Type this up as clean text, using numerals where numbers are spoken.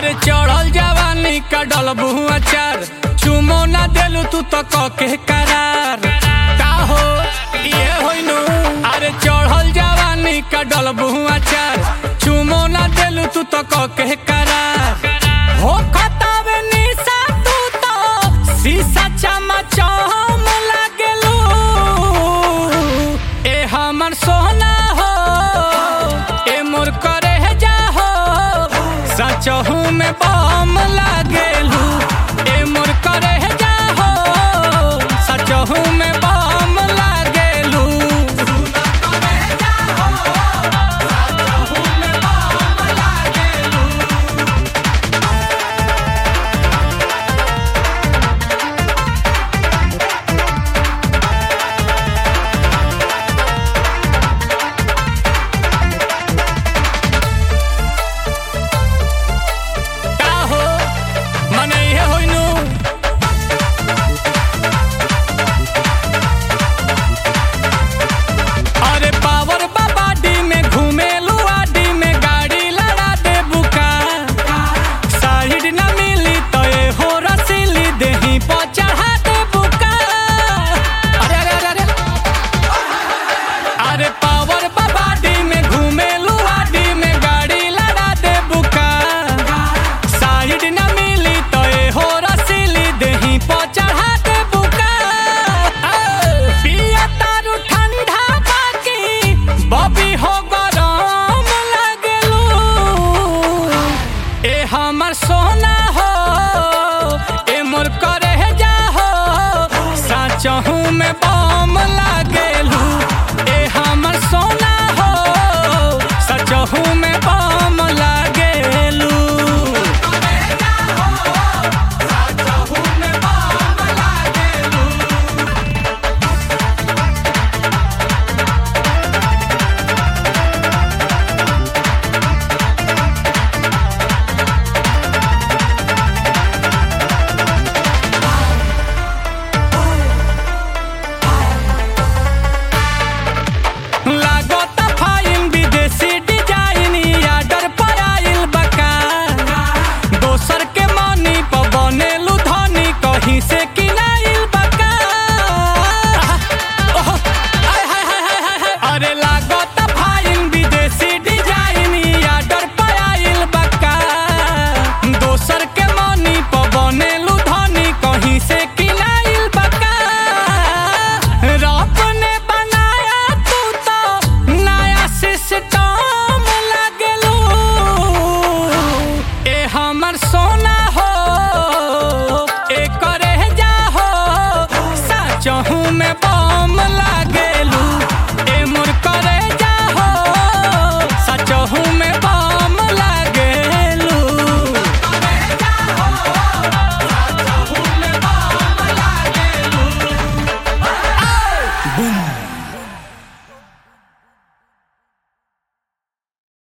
अरे चढ़ल जवानी का डलबू अचार चुमो ना देलू तू तो कके करार का हो ये होइनु। अरे चढ़ल जवानी का डलबू अचार चुमो ना देलू तू तो कके करार हो खतावे निशा तू तो शीशा चमचम लागेलू ए हमर सोना हो ए मोर करे जा हो सचहू में बम लागेलू ए मोर करे जा हो सचहू में बम लागेलू। हमर सोना हो ए मोर करे जा हो सचहू में बम लागेलू ए हमर सोना हो सचहू में बम लागेलू। हमर सो